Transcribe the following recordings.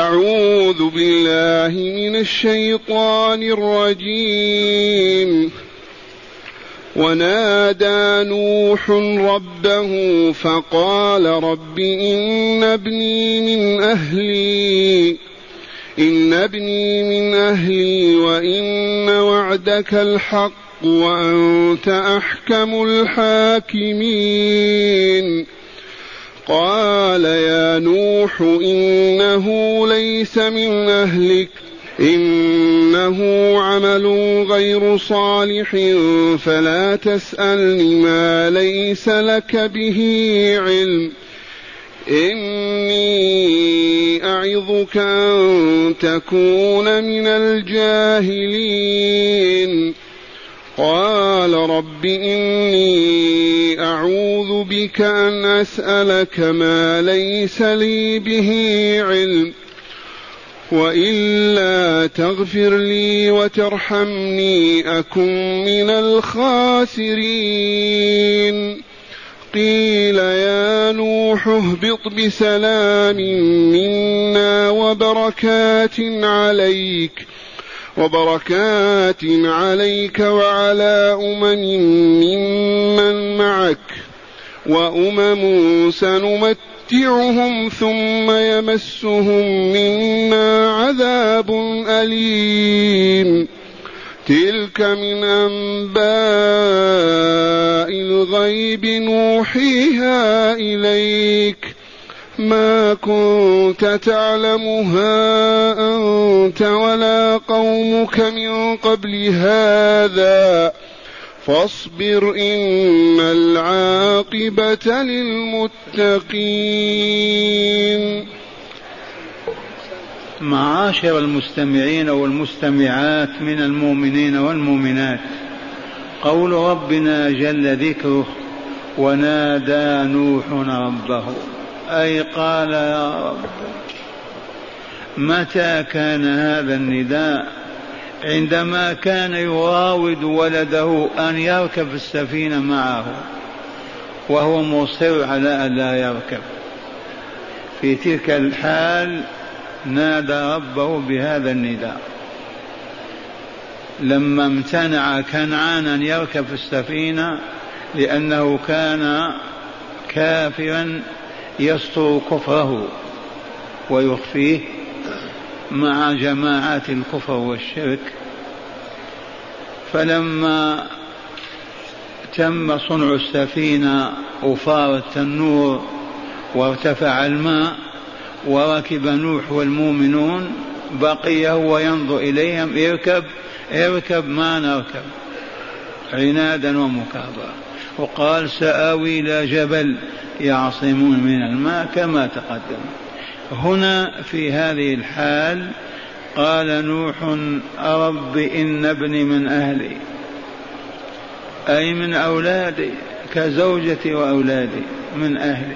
أعوذ بالله من الشيطان الرجيم. ونادى نوح ربه فقال رب إن ابني من أهلي وإن وعدك الحق وأنت أحكم الحاكمين. قال يا نوح إنه ليس من أهلك إنه عمل غير صالح فلا تسألني ما ليس لك به علم إني أعظك أن تكون من الجاهلين. قال رب إني أعوذ بك أن أسألك ما ليس لي به علم وإلا تغفر لي وترحمني أكن من الخاسرين. قيل يا نوح اهبط بسلام منا وبركات عليك وعلى ممن معك وأمم سنمتعهم ثم يمسهم منا عذاب أليم. تلك من أنباء الغيب نوحيها إليك ما كنت تعلمها أنت ولا قومك من قبل هذا فاصبر إن العاقبة للمتقين. معاشر المستمعين والمستمعات من المؤمنين والمؤمنات، قول ربنا جل ذكره ونادى نوح ربه، أي قال يا رب. متى كان هذا النداء؟ عندما كان يراود ولده أن يركب السفينة معه وهو مصر على أن لا يركب. في تلك الحال نادى ربه بهذا النداء. لما امتنع كنعان أن يركب في السفينة لأنه كان كافرا يستر كفره ويخفيه مع جماعات الكفر والشرك، فلما تم صنع السفينة وفار التنور وارتفع الماء وركب نوح والمؤمنون، بقي هو ينظر إليهم اركب ما نركب، عنادا ومكابرة، وقال سآوي إلى جبل يعصمون من الماء كما تقدم. هنا في هذه الحال قال نوح رب إن ابني من أهلي، أي من أولادي كزوجتي وأولادي من أهلي،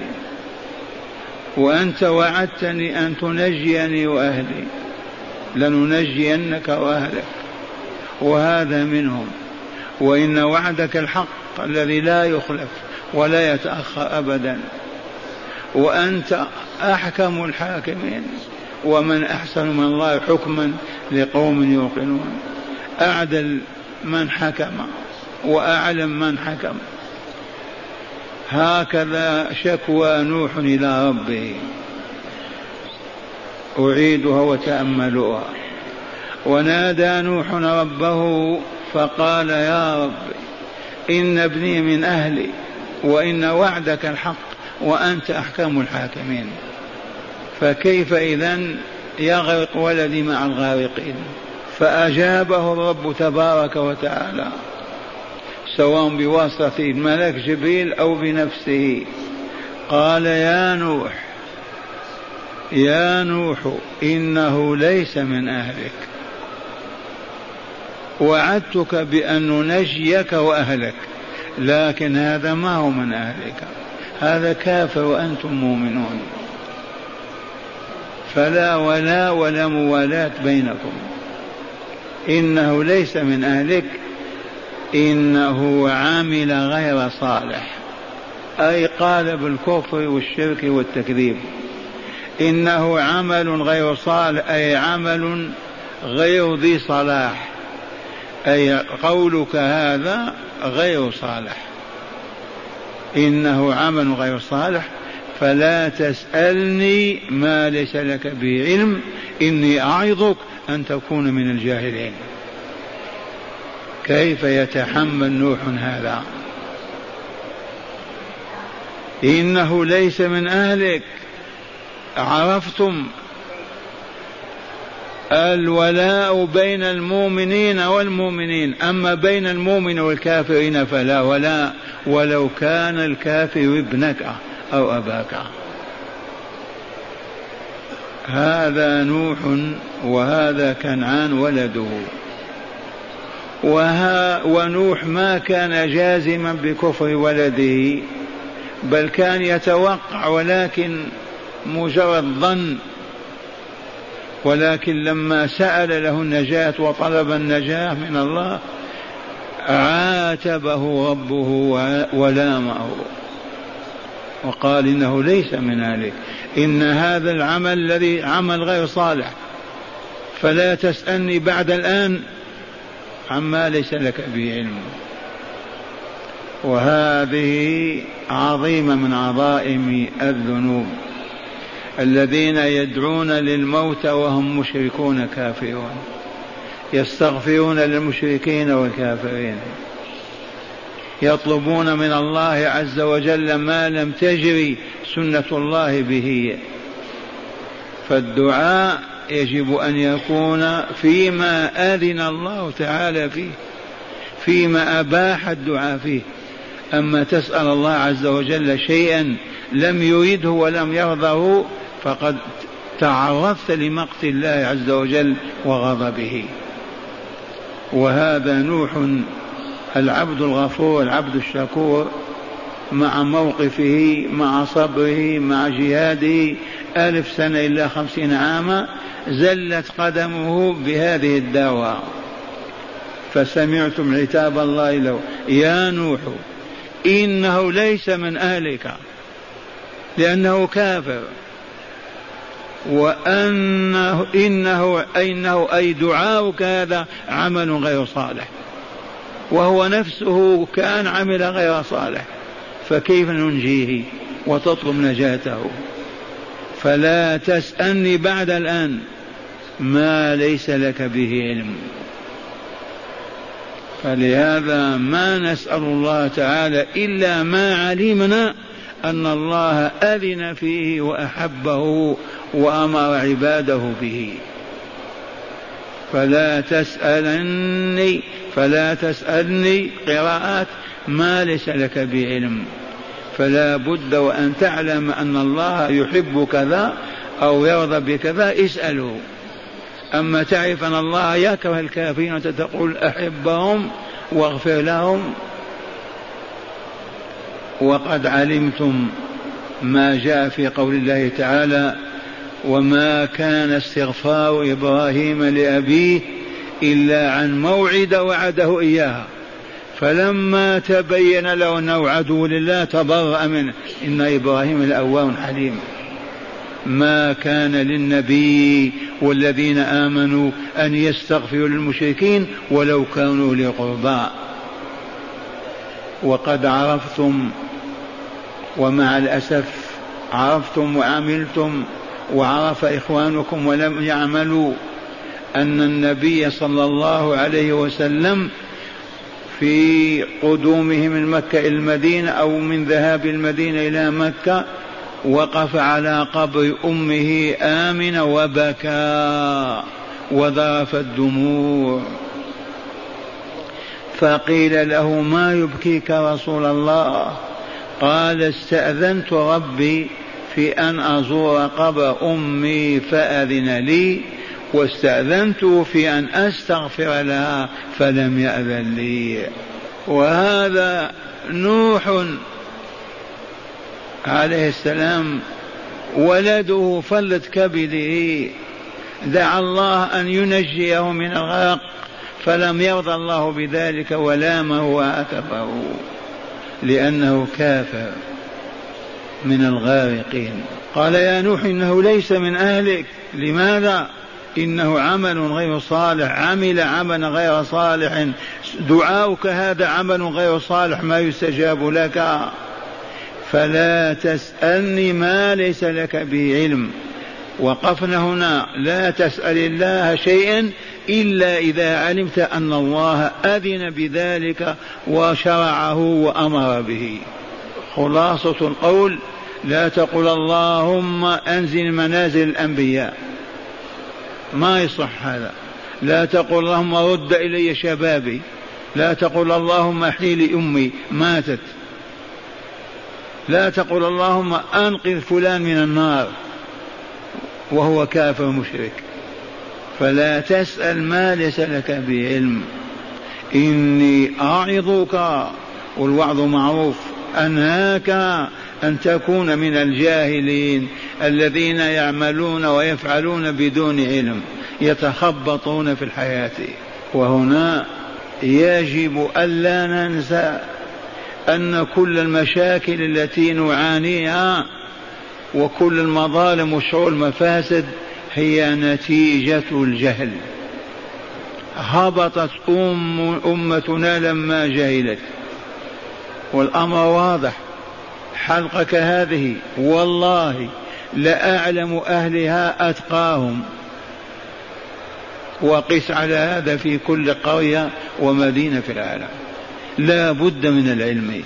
وأنت وعدتني أن تنجيني وأهلي، لننجينك وأهلك وهذا منهم، وإن وعدك الحق الذي لا يخلف ولا يتأخر أبدا، وأنت أحكم الحاكمين، ومن أحسن من الله حكما لقوم يوقنون. أعدل من حكم وأعلم من حكم. هكذا شكوى نوح إلى ربه، أعيدها وتأملوها. ونادى نوح ربه فقال يا رب إن ابني من أهلي وإن وعدك الحق وأنت أحكم الحاكمين. فكيف إذن يغرق ولدي مع الغارقين؟ فأجابه الرب تبارك وتعالى، سواء بواسطة الملك جبريل أو بنفسه، قال يا نوح إنه ليس من أهلك، وعدتك بأن ننجيك وأهلك، لكن هذا ما هو من أهلك، هذا كافر وأنتم مؤمنون، فلا ولا موالاة بينكم. إنه ليس من أهلك، إنه عامل غير صالح، أي قال بالكفر والشرك والتكذيب، إنه عمل غير صالح، أي عمل غير ذي صلاح، أي قولك هذا غير صالح، إنه عمل غير صالح، فلا تسألني ما ليس لك به علم، إني أعظك أن تكون من الجاهلين. كيف يتحمل نوح هذا؟ إنه ليس من أهلك. عرفتم الولاء بين المؤمنين والمؤمنين، أما بين المؤمن والكافرين فلا ولاء، ولو كان الكافر ابنك أو أباك. هذا نوح وهذا كنعان ولده. ونوح ما كان جازما بكفر ولده، بل كان يتوقع، ولكن مجرد ظن، ولكن لما سأل له النجاة وطلب النجاة من الله عاتبه ربه ولامه وقال إنه ليس من أهلك، إن هذا العمل الذي عمل غير صالح، فلا تسألني بعد الآن عما ليس لك به علم. وهذه عظيمة من عظائم الذنوب، الذين يدعون للموت وهم مشركون كافرون، يستغفرون للمشركين والكافرين، يطلبون من الله عز وجل ما لم تجري سنة الله به. فالدعاء يجب أن يكون فيما أذن الله تعالى فيه، فيما أباح الدعاء فيه. أما تسأل الله عز وجل شيئا لم يريده ولم يرضه فقد تعرضت لمقت الله عز وجل وغضبه. وهذا نوح العبد الغفور العبد الشكور، مع موقفه، مع صبره، مع جهاده 1000 سنة إلا 50 عاما، زلت قدمه بهذه الدعوة. فسمعتم عتاب الله له: يا نوح إنه ليس من أهلك، لأنه كافر، وأنه أي دعاؤك هذا عمل غير صالح، وهو نفسه كان عمل غير صالح، فكيف ننجيه وتطلب نجاته؟ فلا تسألني بعد الآن ما ليس لك به علم. فلهذا ما نسأل الله تعالى إلا ما علمنا أن الله أذن فيه وأحبه وأمر عباده به. فلا تسألني قراءات ما ليس لك بعلم. فلا بد وأن تعلم أن الله يحب كذا أو يرضى بكذا اسأله. أما تعرف أن الله يكره الكافرين وتقول أحبهم واغفر لهم، وقد علمتم ما جاء في قول الله تعالى: وما كان استغفار إبراهيم لأبيه إلا عن موعد وعده إياها فلما تبين له أنه عدو لله تبرأ منه إن إبراهيم لأواه حليم. ما كان للنبي والذين آمنوا أن يستغفروا للمشركين ولو كانوا أولي قربى. وقد عرفتم، ومع الأسف عرفتم وعملتم، وعرف إخوانكم ولم يعملوا، أن النبي صلى الله عليه وسلم في قدومه من مكة إلى المدينة أو من ذهاب المدينة إلى مكة وقف على قبر أمه آمنة وبكى وذرف الدموع، فقيل له: ما يبكيك رسول الله؟ قال: استأذنت ربي في أن أزور قبر أمي فأذن لي، واستأذنت في أن أستغفر لها فلم يأذن لي. وهذا نوح عليه السلام ولده فلت كبده، دعا الله أن ينجيه من الغرق فلم يرضى الله بذلك ولامه وعاتبه لأنه كافر. من الغارقين. قال يا نوح إنه ليس من أهلك. لماذا؟ إنه عمل غير صالح، عمل عملا غير صالح، دعاؤك هذا عمل غير صالح ما يستجاب لك. فلا تسألني ما ليس لك به علم. وقفنا هنا، لا تسأل الله شيئا إلا إذا علمت أن الله أذن بذلك وشرعه وأمر به. خلاصة القول: لا تقل اللهم أنزل منازل الأنبياء، ما يصح هذا. لا تقل اللهم رد إلي شبابي، لا تقل اللهم احيي لي أمي ماتت، لا تقل اللهم أنقذ فلان من النار وهو كافر مشرك. فلا تسأل ما ليس لك به علم. إني أعظك، والوعظ معروف، أنهاك أن تكون من الجاهلين الذين يعملون ويفعلون بدون علم، يتخبطون في الحياة. وهنا يجب ألا ننسى أن كل المشاكل التي نعانيها وكل المظالم وشعور المفاسد هي نتيجة الجهل. هبطت أمتنا لما جهلت، والأمر واضح. حلقك هذه والله لأعلم أهلها أتقاهم، وقس على هذا في كل قرية ومدينة في العالم. لا بد من العلم.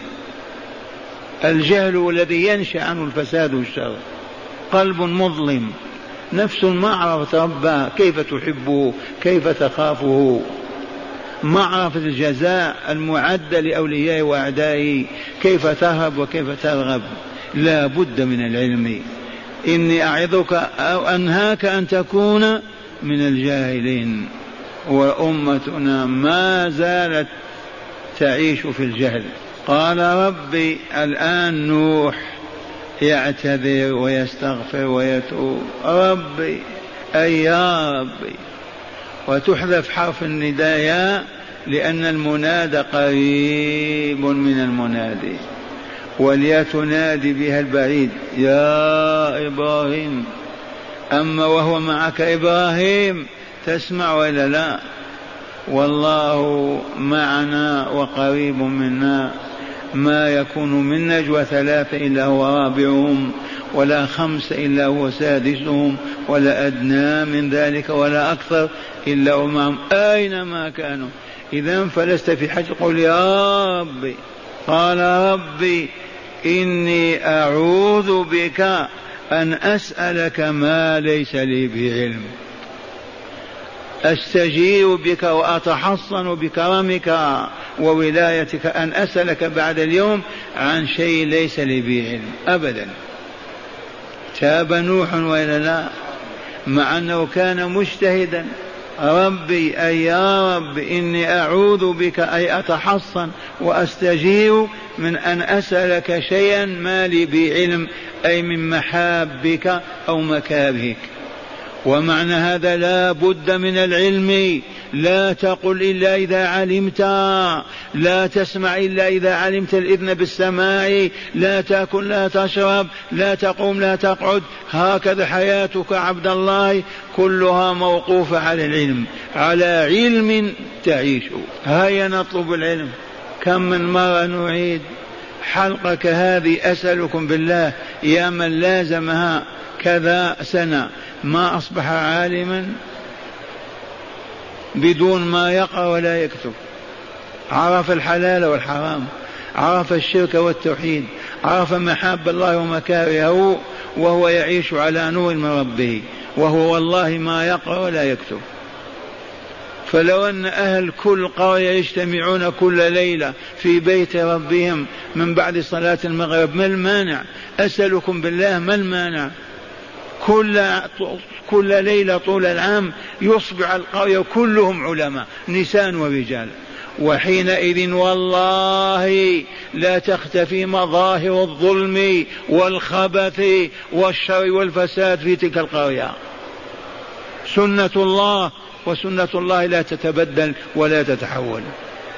الجهل الذي ينشأ عنه الفساد والشر. قلب مظلم، نفس ما عرفت ربها، كيف تحبه، كيف تخافه، ما عرفت الجزاء المعد لأوليائه وأعدائه، كيف تهب وكيف ترغب. لا بد من العلم. إني أعظك أو أنهاك أن تكون من الجاهلين. وأمتنا ما زالت تعيش في الجهل. قال ربي الآن نوح يعتذر ويستغفر ويتوب، ربي أي يا ربي، وتحذف حرف النداء لأن المنادى قريب من المنادي، وليتنادي بها البعيد يا إبراهيم. أما وهو معك إبراهيم تسمع ولا لا؟ والله معنا وقريب منا. ما يكون من نجوى ثلاثة إلا هو رابعهم، ولا خمسة إلا هو سادسهم، ولا أدنى من ذلك ولا أكثر إلا هو معهم أينما كانوا. إذا فلست في حاجة قل يا ربي. قال ربي إني أعوذ بك أن أسألك ما ليس لي به علم. أستجير بك وأتحصن بكرمك وولايتك أن أسألك بعد اليوم عن شيء ليس لي به علم أبدا. تاب نوح وإلا لا؟ مع أنه كان مجتهدا. ربي أي يا رب إني أعوذ بك أي أتحصن وأستجير من أن أسألك شيئا ما لي به علم، أي من محابك أو مكارهك. ومعنى هذا لا بد من العلم. لا تقل إلا إذا علمت، لا تسمع إلا إذا علمت الإذن بالسماع، لا تأكل لا تشرب، لا تقوم لا تقعد. هكذا حياتك عبد الله كلها موقوفة على العلم، على علم تعيش. هيا نطلب العلم. كم من مرة نعيد حلقك هذه أسألكم بالله يا من لازمها كذا سنة ما أصبح عالما بدون ما يقرأ ولا يكتب. عرف الحلال والحرام، عرف الشرك والتوحيد، عرف محاب الله ومكارهه، وهو يعيش على نور من ربه، وهو والله ما يقرأ ولا يكتب. فلو أن أهل كل قرية يجتمعون كل ليلة في بيت ربهم من بعد صلاة المغرب، ما المانع؟ أسألكم بالله ما المانع؟ كل ليلة طول العام يصبح القرية كلهم علماء نساء ورجال، وحينئذ والله لا تختفي مظاهر الظلم والخبث والشر والفساد في تلك القرية. سنة الله، وسنة الله لا تتبدل ولا تتحول.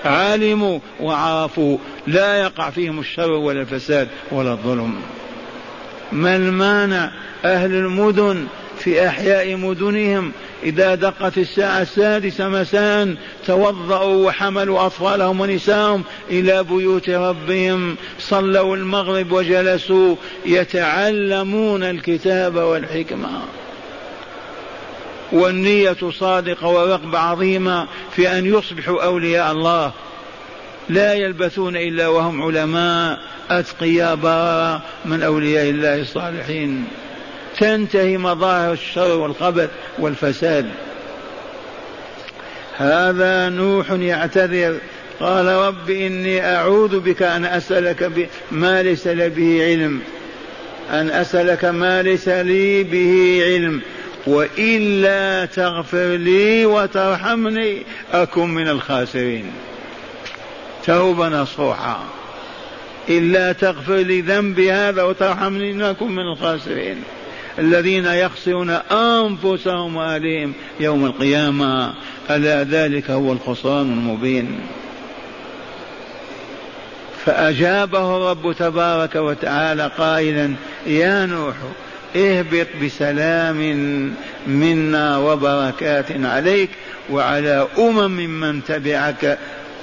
علموا وعرفوا لا يقع فيهم الشر ولا الفساد ولا الظلم. ما المانع أهل المدن في أحياء مدنهم إذا دقت الساعة 6 مساء توضأوا وحملوا أطفالهم ونساءهم إلى بيوت ربهم، صلوا المغرب وجلسوا يتعلمون الكتاب والحكمة، والنية صادقة ورغبة عظيمة في أن يصبحوا أولياء الله، لا يلبثون إلا وهم علماء أتقياء بررة من أولياء الله الصالحين. تنتهي مظاهر الشر والخبث والفساد. هذا نوح يعتذر، قال رب إني أعوذ بك أن أسألك ما ليس لي به علم، أن أسألك ما ليس لي به علم، وإلا تغفر لي وترحمني أكن من الخاسرين. توبة نصوحة، إلا تغفر لي ذنبي هذا وترحمني أكن من الخاسرين الذين يخسرون أنفسهم وأهليهم يوم القيامة، ألا ذلك هو الخسران المبين. فأجابه الرب تبارك وتعالى قائلا يا نوح اهبط بسلام منا وبركات عليك وعلى ممن تبعك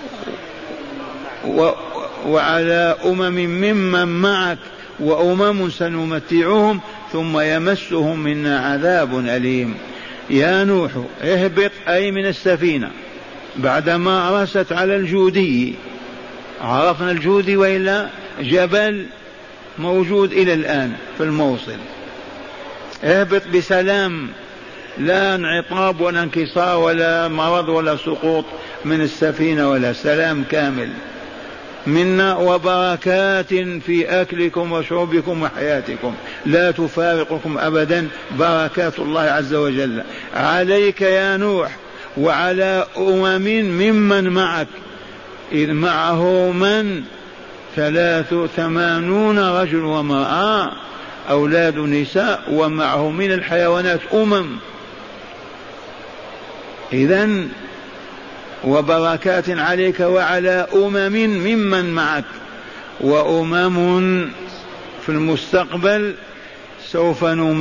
وعلى ممن معك وأمم سنمتعهم ثم يمسهم منا عذاب أليم. يا نوح اهبط أي من السفينة بعدما رست على الجودي، عرفنا الجودي وإلا جبل موجود إلى الآن في الموصل. اهبط بسلام، لا انعطاب ولا انكسار ولا مرض ولا سقوط من السفينة، ولا سلام كامل منا وبركات في أكلكم وشربكم وحياتكم، لا تفارقكم أبدا بركات الله عز وجل عليك يا نوح وعلى ممن معك، إذ معه من 83 رجل وامرأة أولاد نساء، ومعه من الحيوانات إذن وبركات عليك وعلى ممن معك، وأمم في المستقبل سوف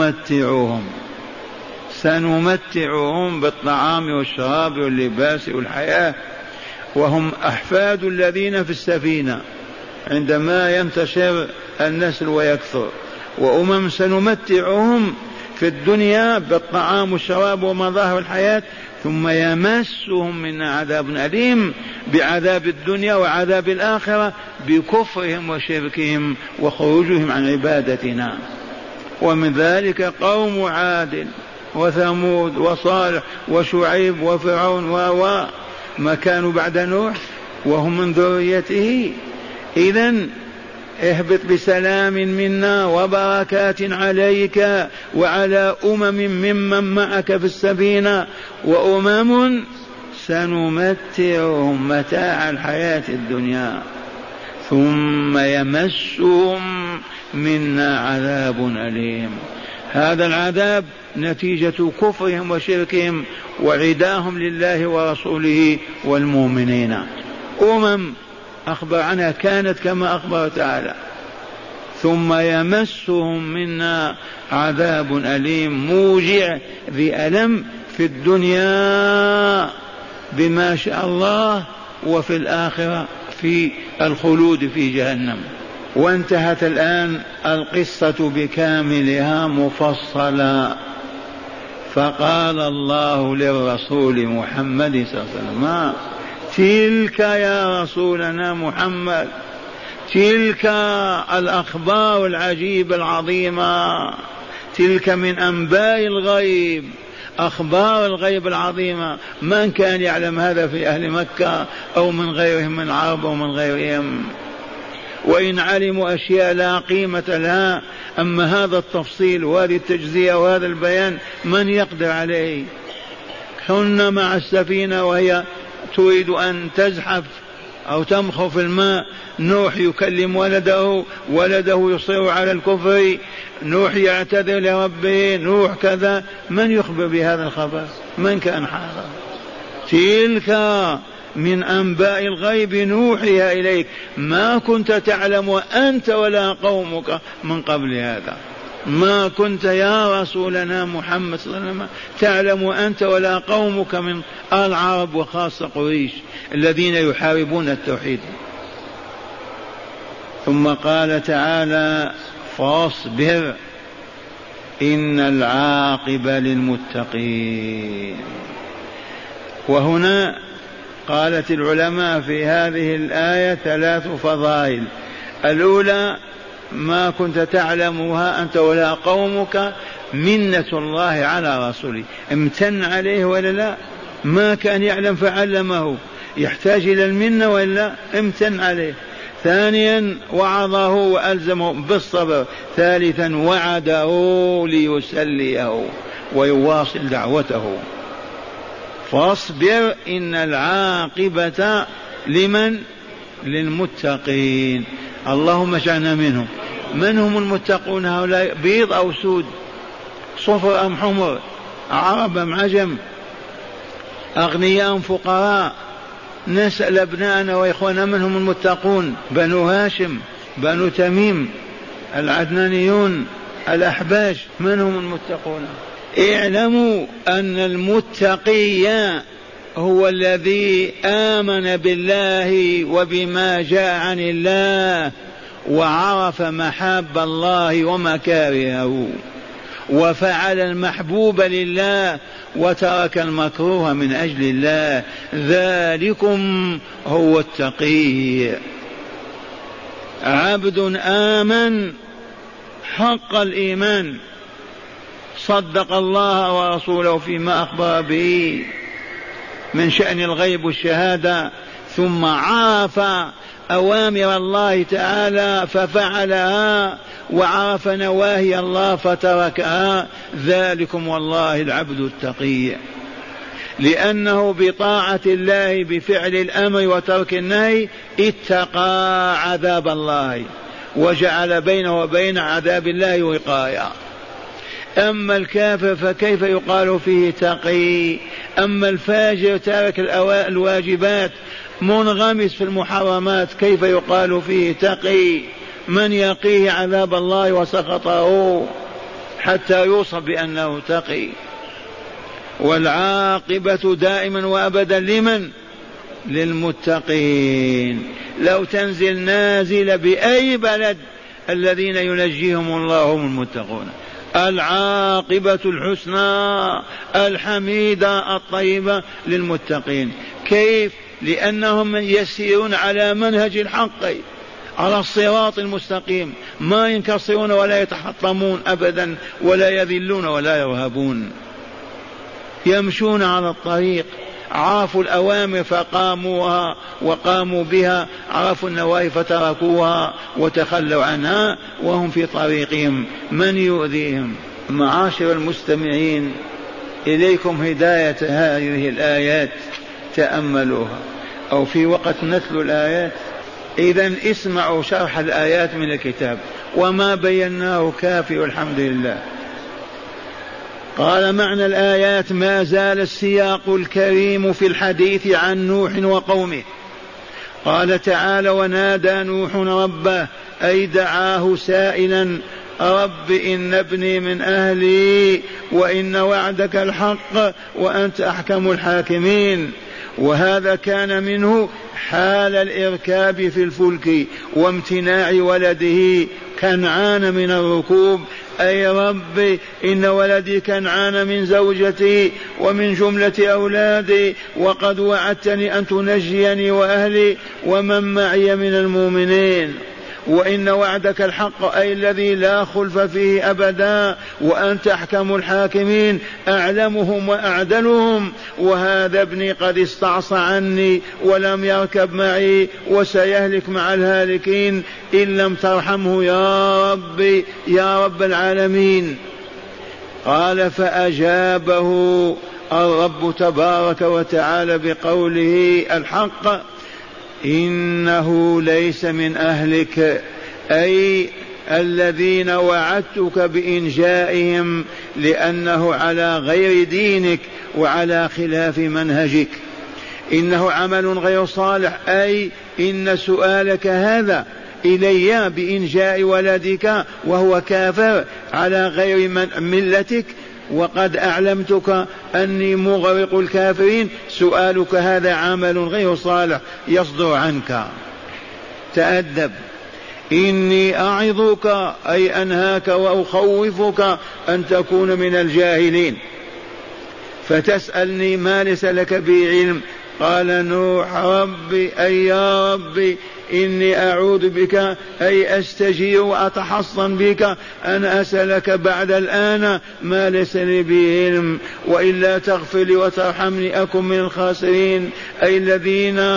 سنمتعهم بالطعام والشراب واللباس والحياة، وهم أحفاد الذين في السفينة عندما ينتشر النسل ويكثر. وأمم سنمتعهم في الدنيا بالطعام والشراب ومظاهر الحياة، ثم يمسهم منا عذاب أليم بعذاب الدنيا وعذاب الآخرة بكفرهم وشركهم وخروجهم عن عبادتنا. ومن ذلك قوم عاد وثمود وصالح وشعيب وفرعون وما كانوا بعد نوح وهم من ذريته. إذن اهبط بسلام منا وبركات عليك وعلى ممن معك في السفينة وأمم سنمتعهم متاع الحياة الدنيا ثم يمسهم منا عذاب أليم. هذا العذاب نتيجة كفرهم وشركهم وعداهم لله ورسوله والمؤمنين. أخبر عنها كانت كما أخبر تعالى، ثم يمسهم منا عذاب أليم موجع ذي ألم في الدنيا بما شاء الله، وفي الآخرة في الخلود في جهنم. وانتهت الآن القصة بكاملها مفصلة. فقال الله للرسول محمد صلى الله عليه وسلم تلك يا رسولنا محمد، تلك الأخبار العجيبة العظيمة، تلك من أنباء الغيب، أخبار الغيب العظيمة. من كان يعلم هذا في أهل مكة أو من غيرهم من العرب أو من غيرهم؟ وإن علموا أشياء لا قيمة لها، أما هذا التفصيل وهذه التجزية وهذا البيان من يقدر عليه؟ كنا مع السفينة وهي تريد أن تزحف أو تمخر في الماء، نوح يكلم ولده يصر على الكفر، نوح يعتذر لربه، نوح كذا. من يخبر بهذا الخبر؟ من كان حاضر؟ تلك من أنباء الغيب نوحيها إليك ما كنت تعلم أنت ولا قومك من قبل هذا. ما كنت يا رسولنا محمد صلى الله عليه وسلم تعلم أنت ولا قومك من العرب وخاصة قريش الذين يحاربون التوحيد. ثم قال تعالى فاصبر إن العاقبة للمتقين. وهنا قالت العلماء في هذه الآية 3 فضائل. الأولى ما كنت تعلمها أنت ولا قومك منة الله على رسوله، امتن عليه ولا لا؟ ما كان يعلم فعلمه، يحتاج إلى المنة ولا امتن عليه. ثانيا وعظه وألزمه بالصبر. ثالثا وعده ليسليه ويواصل دعوته. فاصبر إن العاقبة لمن؟ للمتقين. اللهم اجعلنا منهم. من هم المتقون هؤلاء؟ بيض أو سود؟ صفر أم حمر؟ عرب أم عجم؟ أغنياء أم فقراء؟ نسأل أبناءنا وإخواننا من هم المتقون؟ بنو هاشم، بنو تميم، العدنانيون، الأحباش، من هم المتقون؟ اعلموا أن المتقي هو الذي آمن بالله وبما جاء عن الله وعرف محاب الله ومكارهه وفعل المحبوب لله وترك المكروه من أجل الله، ذلكم هو التقي. عبد آمن حق الإيمان، صدق الله ورسوله فيما أخبر به من شأن الغيب والشهادة، ثم عرف أوامر الله تعالى ففعلها وعرف نواهي الله فتركها، ذلكم والله العبد التقي، لأنه بطاعة الله بفعل الأمر وترك النهي اتقى عذاب الله وجعل بينه وبين عذاب الله وقاية. أما الكافر فكيف يقال فيه تقي؟ أما الفاجر تارك الواجبات منغمس في المحرمات كيف يقال فيه تقي؟ من يقيه عذاب الله وسخطه حتى يوصف بأنه تقي؟ والعاقبة دائما وأبدا لمن؟ للمتقين. لو تنزل نازل بأي بلد الذين ينجيهم الله هم المتقون. العاقبة الحسنى الحميدة الطيبة للمتقين. كيف؟ لأنهم يسيرون على منهج الحق على الصراط المستقيم، ما ينكسرون ولا يتحطمون أبدا ولا يذلون ولا يرهبون، يمشون على الطريق، عرفوا الأوامر فقاموها وقاموا بها، عرفوا النواهي فتركوها وتخلوا عنها وهم في طريقهم، من يؤذيهم؟ معاشر المستمعين، إليكم هداية هذه الآيات تأملوها، أو في وقت نتلو الآيات. إذن اسمعوا شرح الآيات من الكتاب، وما بيناه كافي والحمد لله. قال معنى الآيات: ما زال السياق الكريم في الحديث عن نوح وقومه. قال تعالى: ونادى نوح ربه، أي دعاه سائلا: رب إن ابني من أهلي وإن وعدك الحق وأنت أحكم الحاكمين. وهذا كان منه حال الإركاب في الفلك وامتناع ولده كنعان من الركوب، أي رب إن ولدي كنعان من زوجتي ومن جملة أولادي، وقد وعدتني أن تنجيني وأهلي ومن معي من المؤمنين، وإن وعدك الحق أي الذي لا خلف فيه أبدا، وأنت أحكم الحاكمين أعلمهم وأعدلهم، وهذا ابني قد استعصى عني ولم يركب معي وسيهلك مع الهالكين إن لم ترحمه يا ربي يا رب العالمين. قال: فأجابه الرب تبارك وتعالى بقوله الحق: إنه ليس من أهلك، أي الذين وعدتك بإنجائهم، لأنه على غير دينك وعلى خلاف منهجك. إنه عمل غير صالح، أي إن سؤالك هذا إلي بإنجاء ولدك وهو كافر على غير ملتك وقد أعلمتك أني مغرق الكافرين؟ سؤالك هذا عمل غير صالح يصدر عنك، تأدب. إني أعظك أي أنهاك وأخوفك أن تكون من الجاهلين فتسألني ما ليس لك به علم. قال نوح ربي أي يا ربي إني أعوذ بك أي أستجير وأتحصن بك أن أسألك بعد الآن ما ليس لي به علم، وإلا تغفر لي وترحمني أكن من الخاسرين، أي الذين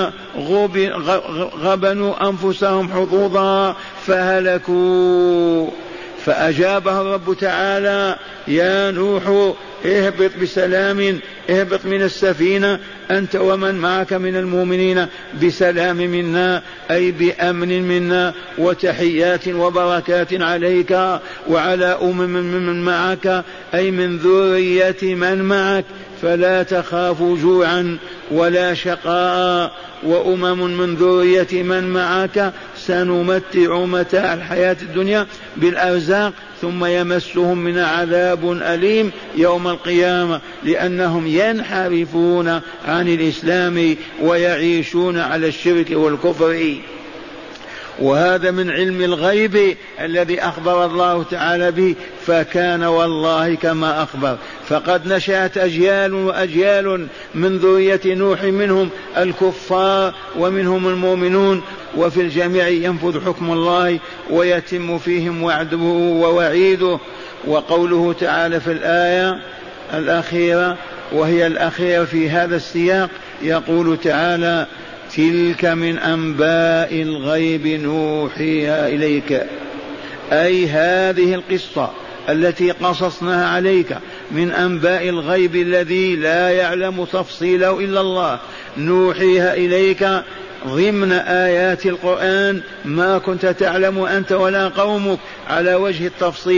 غبنوا أنفسهم حظوظا فهلكوا. فأجابه الرب تعالى يا نوح اهبط بسلام، اهبط من السفينة أنت ومن معك من المؤمنين بسلام منا أي بأمن منا وتحيات وبركات عليك وعلى من معك أي من ذرية من معك، فلا تخافوا جوعا ولا شقاء، وأمم من ذرية من معك سنمتع متاع الحياة الدنيا بالأرزاق ثم يمسهم من عذاب أليم يوم القيامة لأنهم ينحرفون عن الإسلام ويعيشون على الشرك والكفر. وهذا من علم الغيب الذي أخبر الله تعالى به، فكان والله كما أخبر. فقد نشأت أجيال وأجيال من ذرية نوح، منهم الكفار ومنهم المؤمنون، وفي الجميع ينفذ حكم الله ويتم فيهم وعده ووعيده. وقوله تعالى في الآية الأخيرة وهي الأخيرة في هذا السياق يقول تعالى تلك من أنباء الغيب نوحيها إليك، أي هذه القصة التي قصصناها عليك من أنباء الغيب الذي لا يعلم تفصيله إلا الله، نوحيها إليك ضمن آيات القرآن ما كنت تعلم أنت ولا قومك على وجه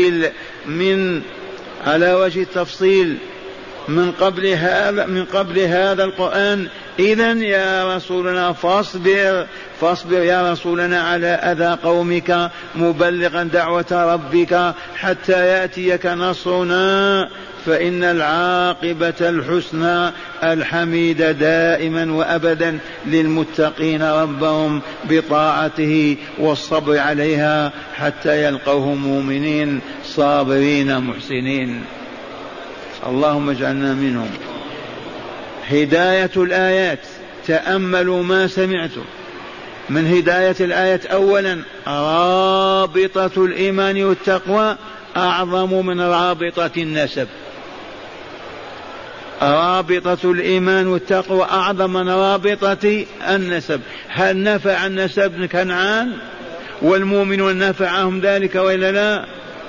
التفصيل من قبل هذا القرآن. إذن يا رسولنا فاصبر يا رسولنا على أذى قومك مبلغا دعوة ربك حتى يأتيك نصرنا، فإن العاقبة الحسنى الحميدة دائما وأبدا للمتقين ربهم بطاعته والصبر عليها حتى يلقوه مؤمنين صابرين محسنين. اللهم اجعلنا منهم. هداية الآيات، تأملوا ما سمعتم من هداية الآية. أولا رابطة الإيمان والتقوى أعظم من رابطة النسب. رابطة الإيمان والتقوى أعظم من رابطة النسب. هل نفع النسب كنعان والمؤمنون نفعهم ذلك وإلا لا؟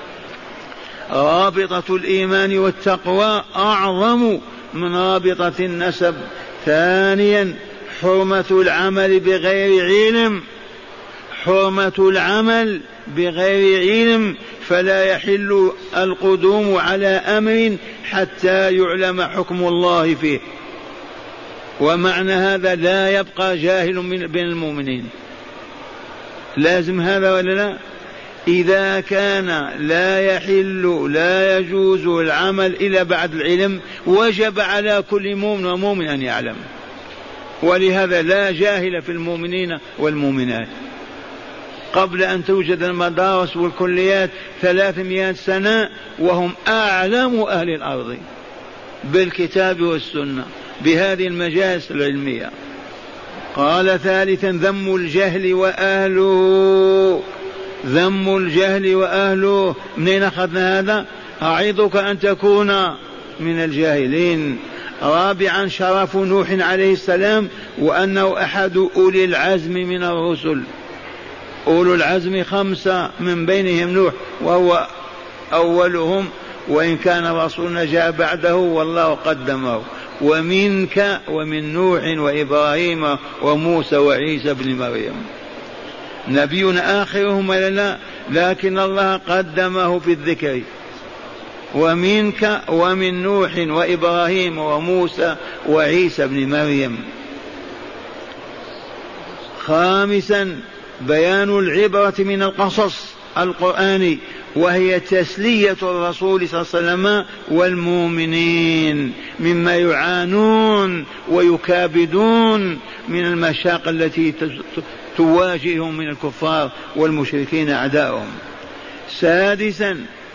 رابطة الإيمان والتقوى أعظم من رابطة النسب. ثانيا حرمة العمل بغير علم، حرمة العمل بغير علم، فلا يحل القدوم على أمر حتى يعلم حكم الله فيه. ومعنى هذا لا يبقى جاهل بين المؤمنين، لازم هذا ولا لا؟ إذا كان لا يحل لا يجوز العمل إلا بعد العلم وجب على كل مؤمن ومؤمن أن يعلم، ولهذا لا جاهل في المؤمنين والمؤمنات. قبل أن توجد المدارس والكليات 300 سنة وهم أعلم أهل الأرض بالكتاب والسنة بهذه المجالس العلمية. قال ثالثا ذم الجهل وأهله، ذم الجهل وأهله. منين أخذنا هذا؟ أعظك أن تكون من الجاهلين. رابعا شرف نوح عليه السلام وأنه أحد أولي العزم من الرسل. أولو العزم 5 من بينهم نوح وهو أولهم، وإن كان رسولنا جاء بعده والله قدمه. ومنك ومن نوح وإبراهيم وموسى وعيسى بن مريم. نبينا آخرهم ولا لا؟ لكن الله قدمه في الذكر. ومنك ومن نوح وإبراهيم وموسى وعيسى بن مريم. خامسا بيان العبرة من القصص القرآني، وهي تسلية الرسول صلى الله عليه وسلم والمؤمنين مما يعانون ويكابدون من المشاق التي تواجههم من الكفار والمشركين أعداؤهم. سادسا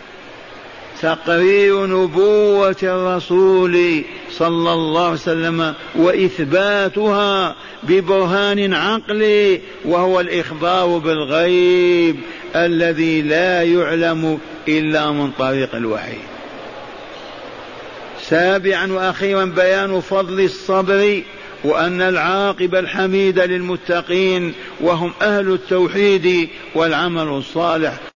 تقرير نبوة الرسول صلى الله عليه وسلم وإثباتها ببرهان عقلي، وهو الإخبار بالغيب الذي لا يعلم إلا من طريق الوحي. سابعا وأخيرا بيان فضل الصبر، وأن العاقبة الحميدة للمتقين وهم أهل التوحيد والعمل الصالح.